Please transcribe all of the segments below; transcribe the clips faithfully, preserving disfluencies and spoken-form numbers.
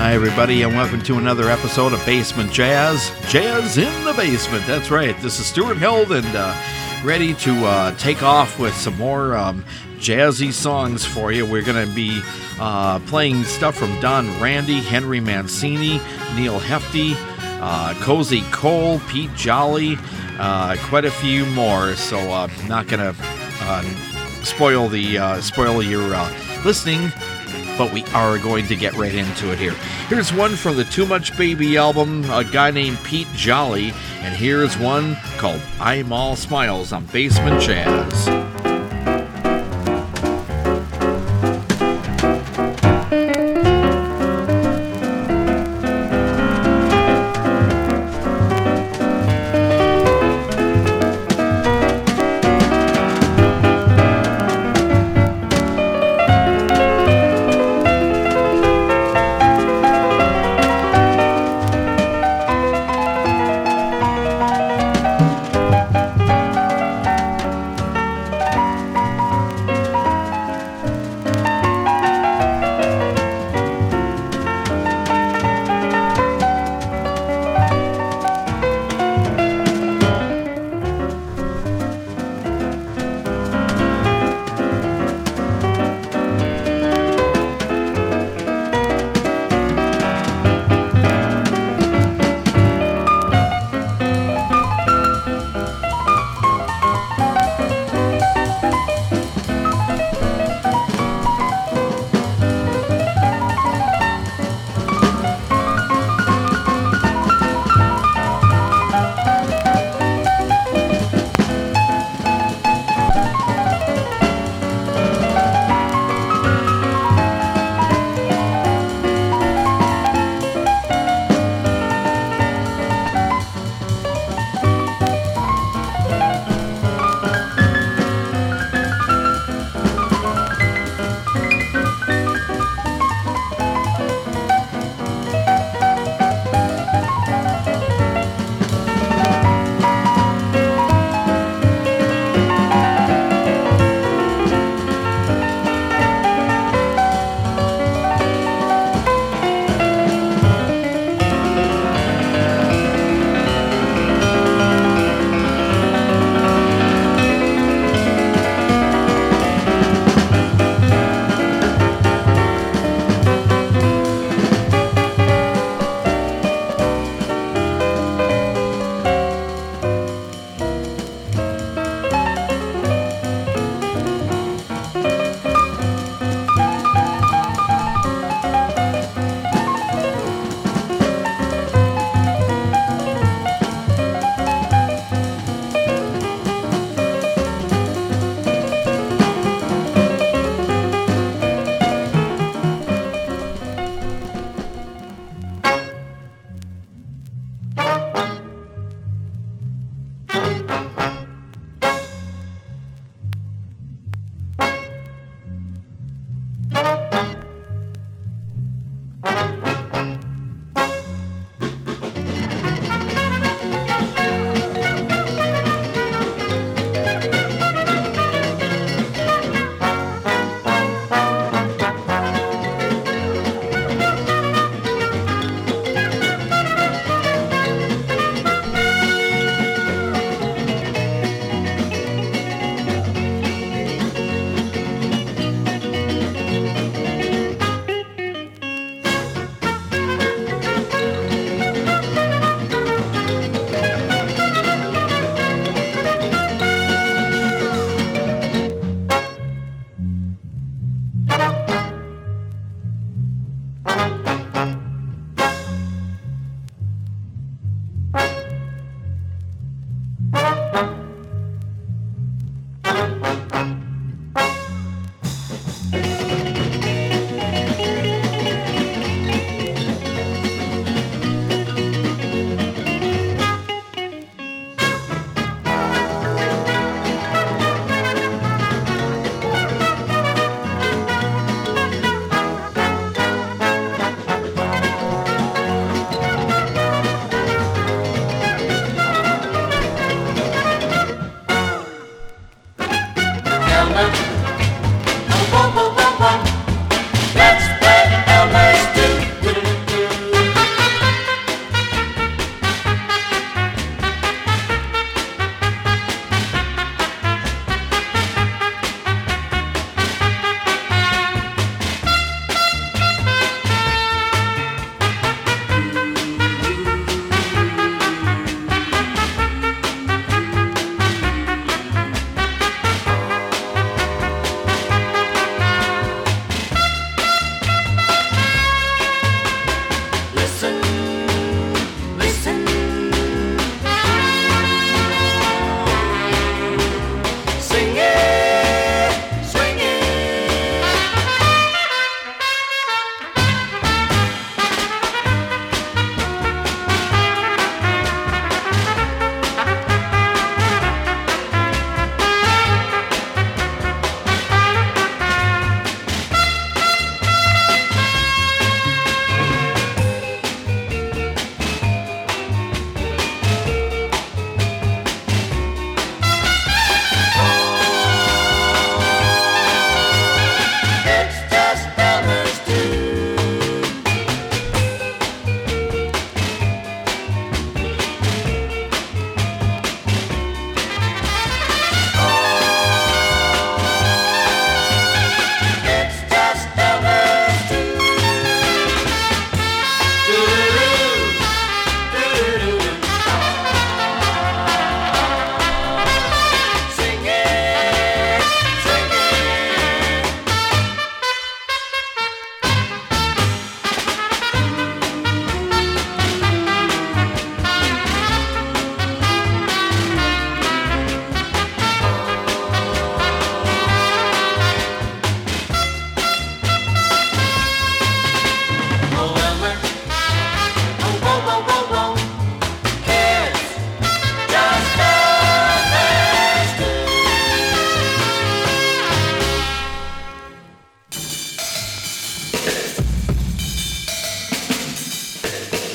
Hi, everybody, and welcome to another episode of Basement Jazz. Jazz in the basement. That's right. This is Stuart Held, and uh, ready to uh, take off with some more um, jazzy songs for you. We're going to be uh, playing stuff from Don Randi, Henry Mancini, Neil Hefti, uh, Cozy Cole, Pete Jolly, uh, quite a few more. So, uh, not going to uh, spoil the uh, spoil your uh, listening. But we are going to get right into it here. Here's one from the Too Much Baby album, a guy named Pete Jolly, and here's one called I'm All Smiles on Basement Jazz.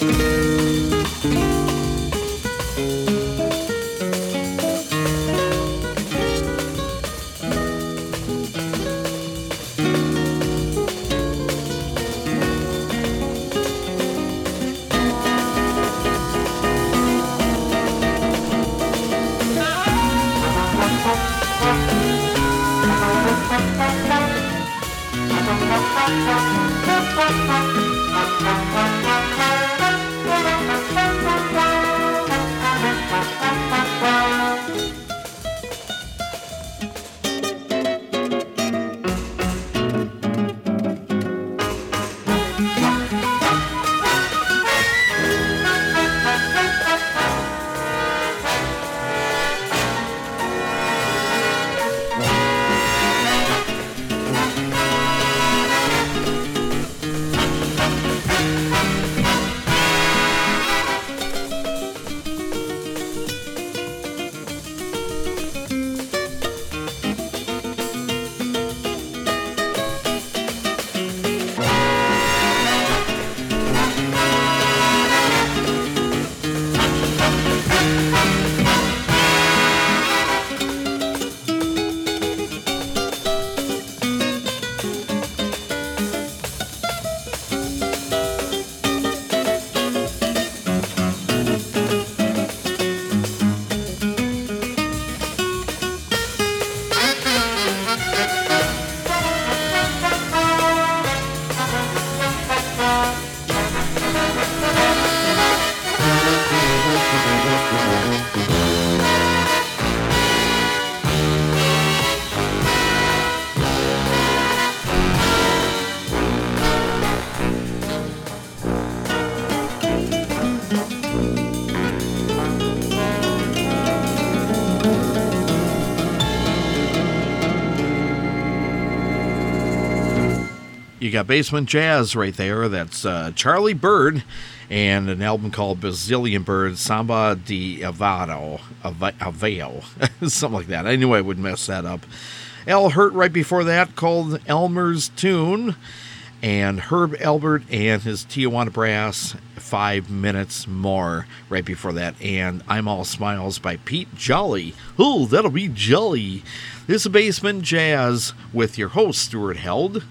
You got Basement Jazz right there. That's uh, Charlie Byrd and an album called Bazillion Birds, Samba de Avado, Aveo, something like that. I knew I would mess that up. Al Hirt right before that, called Elmer's Tune, and Herb Alpert and his Tijuana Brass, Five Minutes More right before that, and I'm All Smiles by Pete Jolly. Oh, that'll be jolly. This is Basement Jazz with your host, Stuart Held.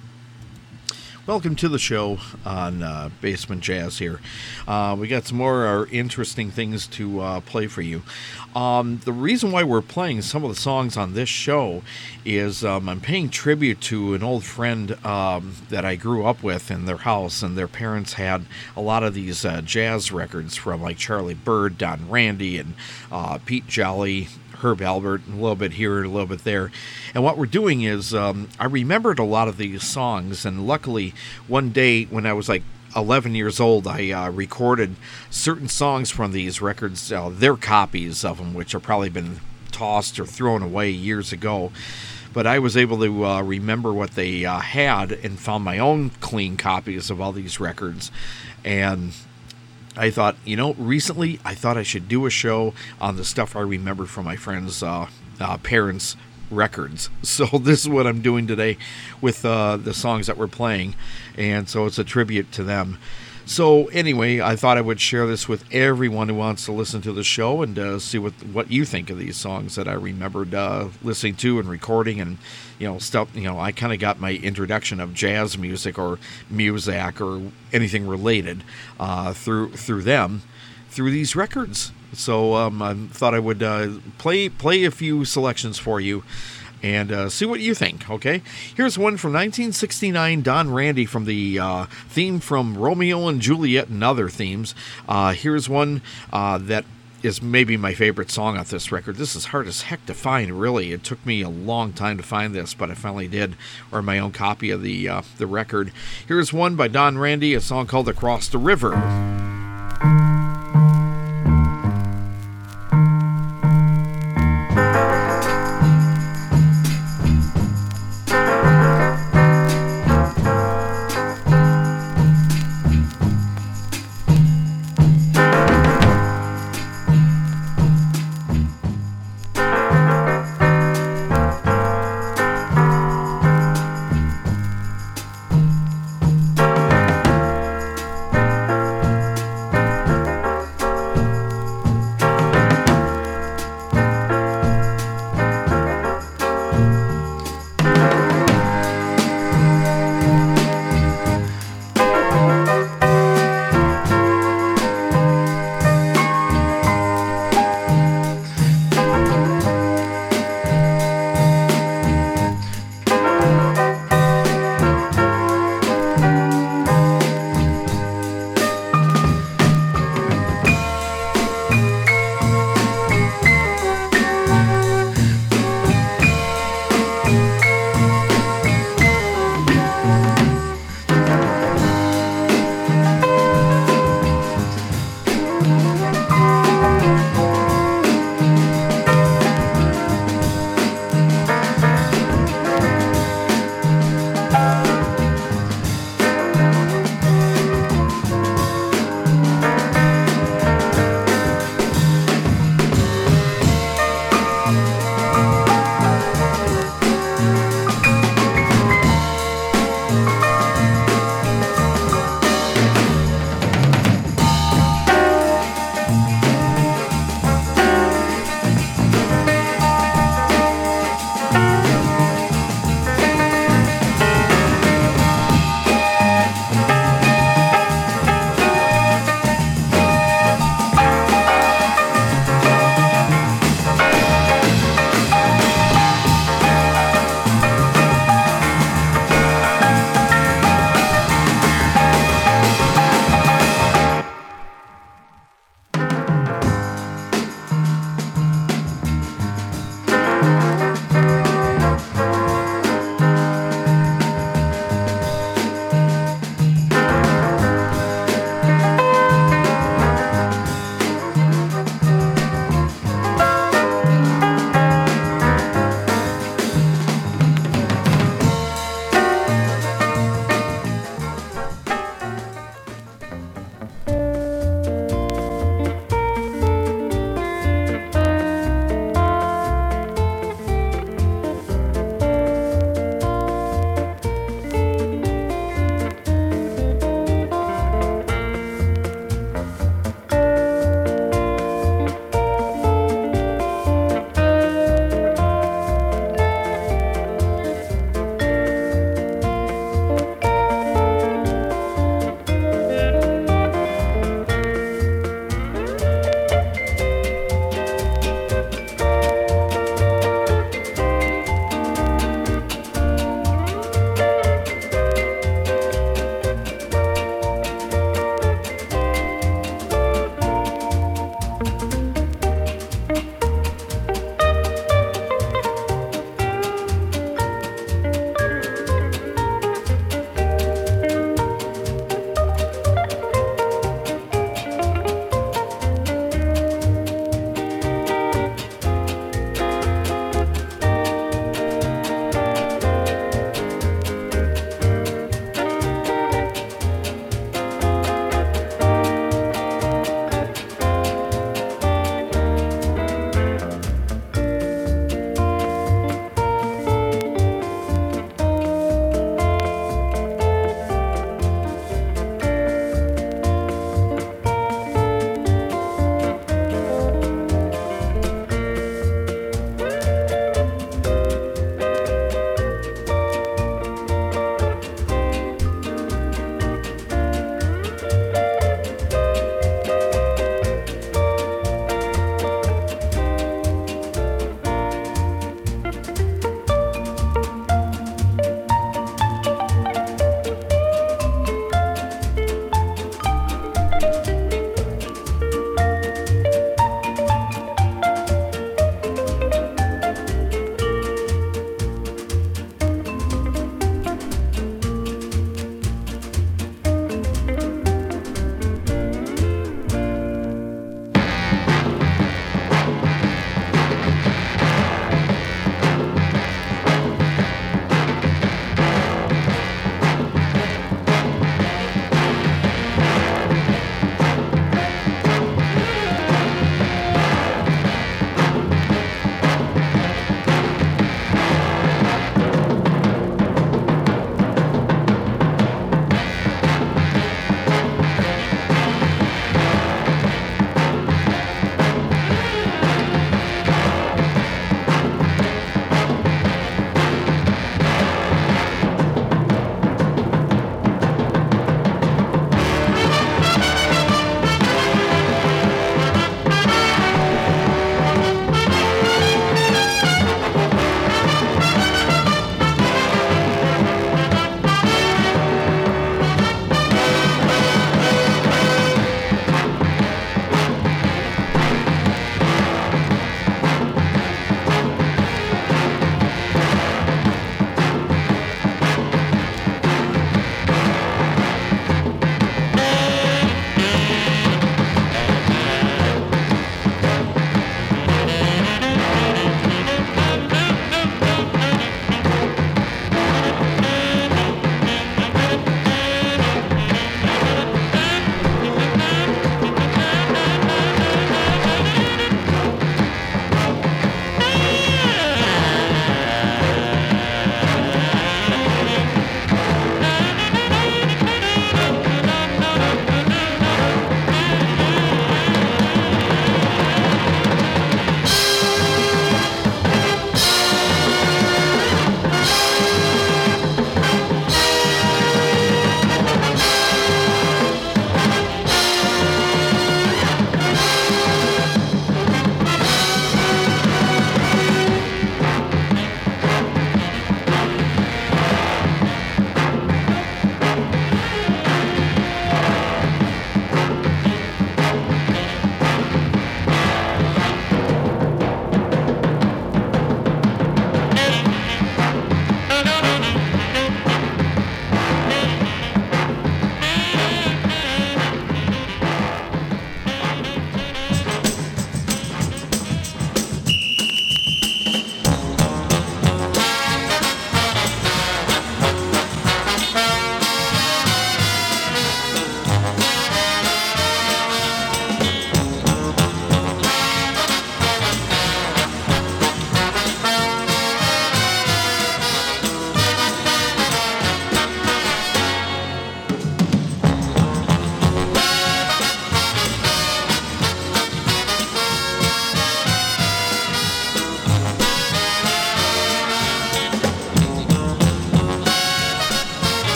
Welcome to the show on uh, Basement Jazz here. Uh, we got some more uh, interesting things to uh, play for you. Um, the reason why we're playing some of the songs on this show is um, I'm paying tribute to an old friend um, that I grew up with in their house, and their parents had a lot of these uh, jazz records from like Charlie Byrd, Don Randy, and uh, Pete Jolly, Herb Alpert, a little bit here, a little bit there. And what we're doing is um, I remembered a lot of these songs, and luckily one day when I was like eleven years old, I uh, recorded certain songs from these records, uh, their copies of them, which have probably been tossed or thrown away years ago. But I was able to uh, remember what they uh, had and found my own clean copies of all these records. And I thought, you know, recently I thought I should do a show on the stuff I remember from my friends' uh, uh, parents' records. So this is what I'm doing today with uh, the songs that we're playing, and so it's a tribute to them. So anyway, I thought I would share this with everyone who wants to listen to the show and uh, see what what you think of these songs that I remembered uh, listening to and recording, and you know stuff. You know, I kind of got my introduction of jazz music or Muzak or anything related uh, through through them through these records. So um, I thought I would uh, play play a few selections for you and uh, see what you think, okay? Here's one from nineteen sixty-nine, Don Randy, from the uh, theme from Romeo and Juliet and other themes. Uh, here's one uh, that is maybe my favorite song off this record. This is hard as heck to find, really. It took me a long time to find this, but I finally did, or my own copy of the, uh, the record. Here's one by Don Randy, a song called Across the River.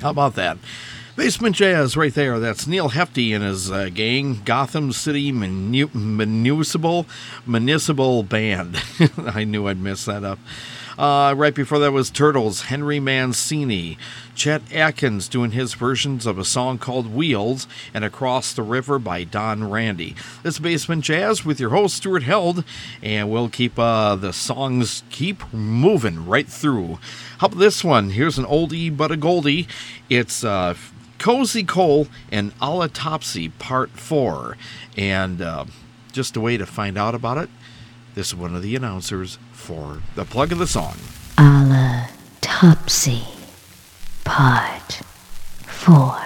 How about that? Basement Jazz right there. That's Neil Hefti and his uh, gang, Gotham City Munu- Municipal Municipal Band. I knew I'd mess that up. Uh, right before that was Turtles, Henry Mancini. Chet Atkins doing his versions of a song called Wheels and Across the River by Don Randy. This is Basement Jazz with your host, Stuart Held, and we'll keep uh, the songs keep moving right through. How about this one? Here's an oldie but a goldie. It's uh, Cozy Cole and Autopsy Part four. And uh, just a way to find out about it, this is one of the announcers for the plug of the song. Autopsy Part four.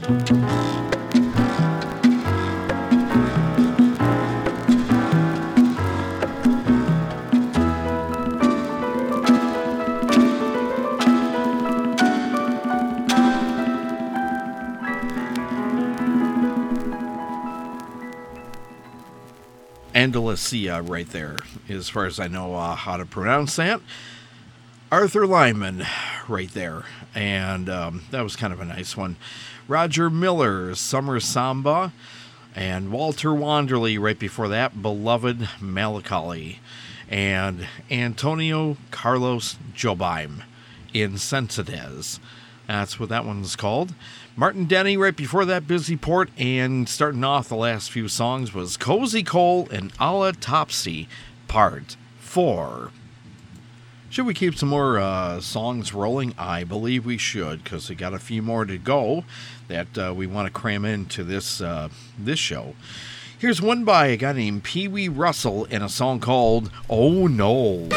Andalusia right there, as far as I know uh, how to pronounce that. Arthur Lyman right there, and um, that was kind of a nice one. Roger Miller, Summer Samba, and Walter Wanderley right before that, Beloved Melancholy, and Antonio Carlos Jobim, Insensitez. That's what that one's called. Martin Denny right before that, Busy Port, and starting off the last few songs was Cozy Cole and Alla Topsy, Part four. Should we keep some more uh, songs rolling? I believe we should, because we got a few more to go that uh, we want to cram into this uh, this show. Here's one by a guy named Pee Wee Russell and a song called Oh No.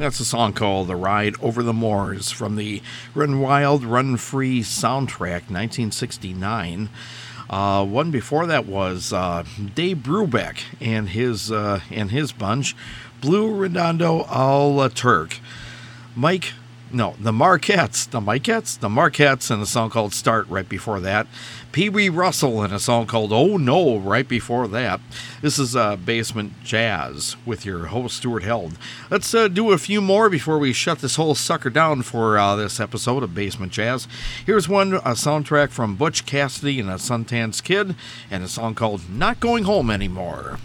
That's a song called The Ride Over the Moors from the Run Wild, Run Free soundtrack, nineteen sixty-nine. Uh, one before that was uh, Dave Brubeck and his uh, and his bunch, Blue Redondo Al Turk. Mike, no, the Marquettes, the Mikettes, the Marquettes, and a song called Start right before that. Pee Wee Russell and a song called Oh No right before that. This is uh, Basement Jazz with your host, Stuart Held. Let's uh, do a few more before we shut this whole sucker down for uh, this episode of Basement Jazz. Here's one, a soundtrack from Butch Cassidy and a Sundance Kid, and a song called Not Going Home Anymore.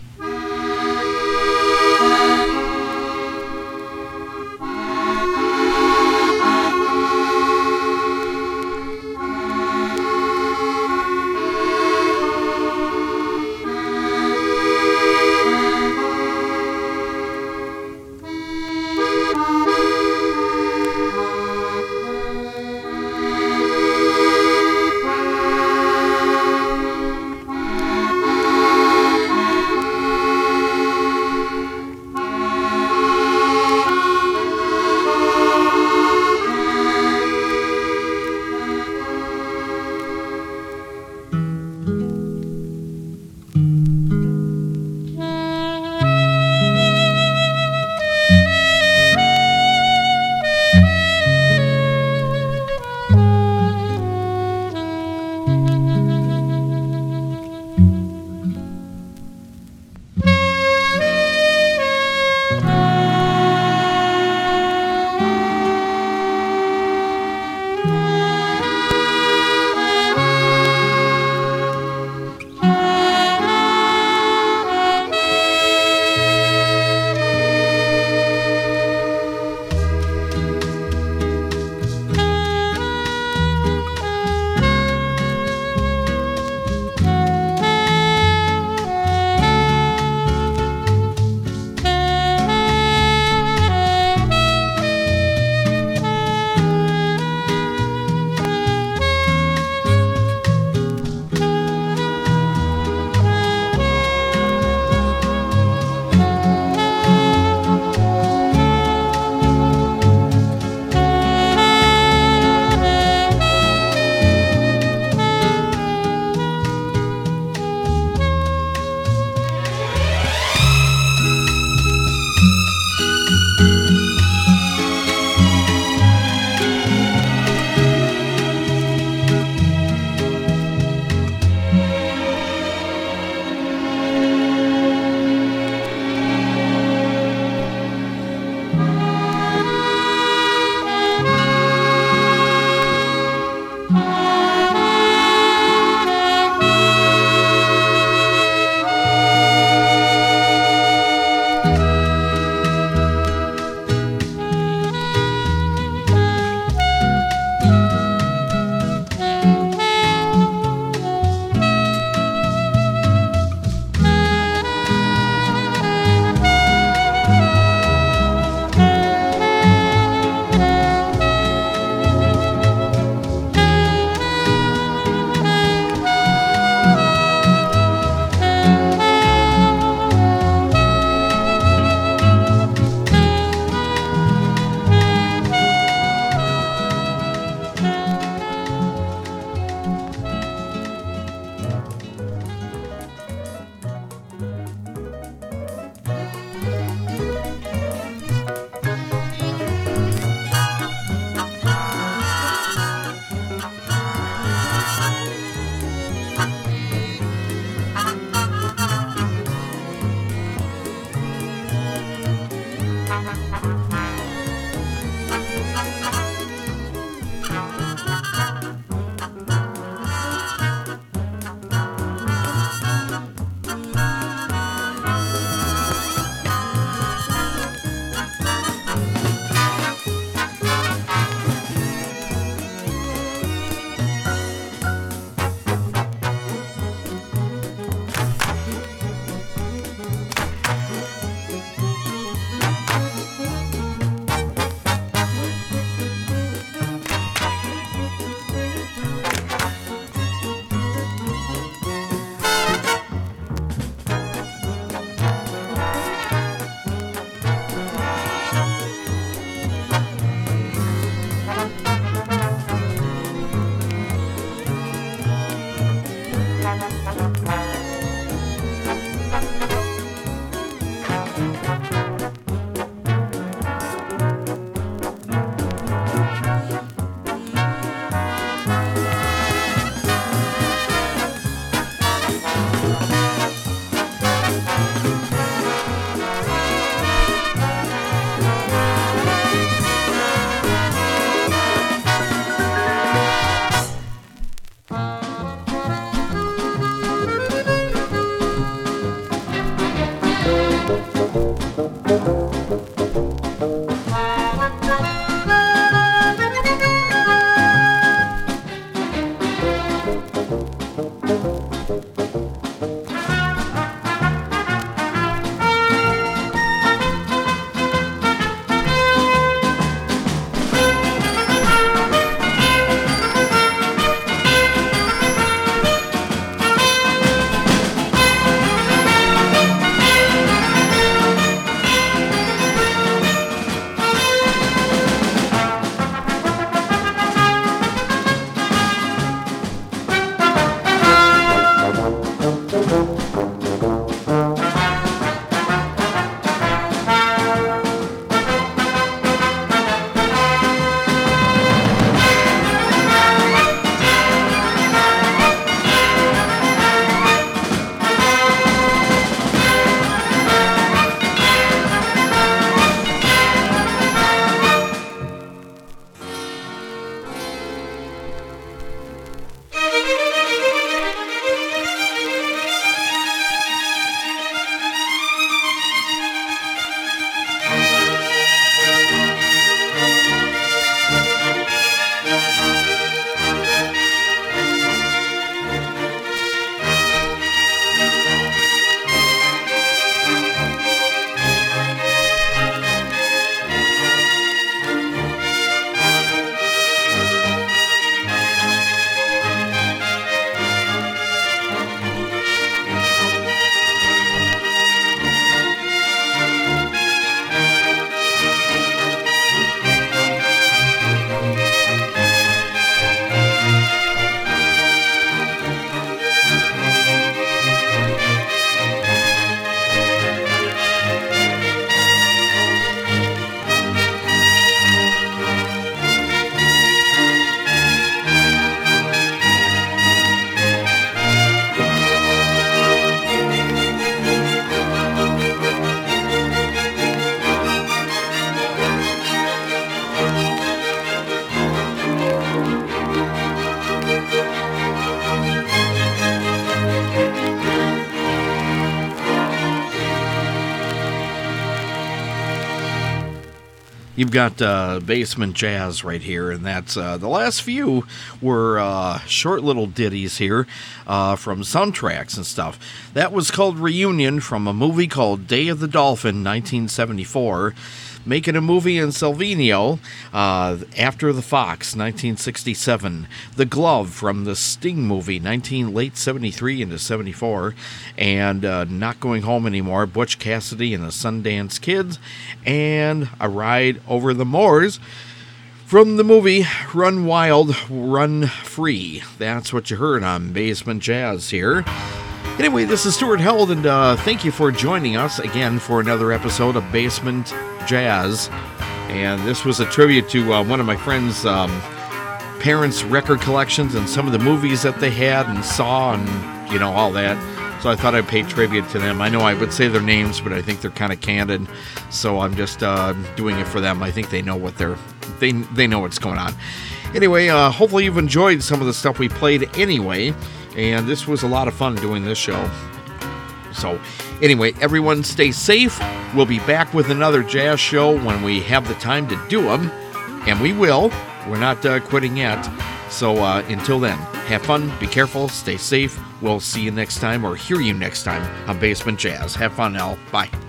You've got uh, Basement Jazz right here, and that's uh, the last few were uh, short little ditties here uh, from soundtracks and stuff. That was called Reunion from a movie called Day of the Dolphin, nineteen seventy-four. Making a movie in Salvino, uh, After the Fox, nineteen sixty-seven. The Glove from the Sting movie, nineteen late seventy-three into seventy-four. And uh, Not Going Home Anymore, Butch Cassidy and the Sundance Kids. And A Ride Over the Moors from the movie Run Wild, Run Free. That's what you heard on Basement Jazz here. Anyway, this is Stuart Held, and uh, thank you for joining us again for another episode of Basement Jazz. And this was a tribute to uh, one of my friends' um, parents' record collections and some of the movies that they had and saw and, you know, all that. So I thought I'd pay tribute to them. I know I would say their names, but I think they're kind of candid. So I'm just uh, doing it for them. I think they know what they're, they, they know what's going on. Anyway, uh, hopefully you've enjoyed some of the stuff we played anyway. And this was a lot of fun doing this show. So, anyway, everyone stay safe. We'll be back with another jazz show when we have the time to do them. And we will. We're not uh, quitting yet. So, uh, until then, have fun, be careful, stay safe. We'll see you next time or hear you next time on Basement Jazz. Have fun, Al. Bye.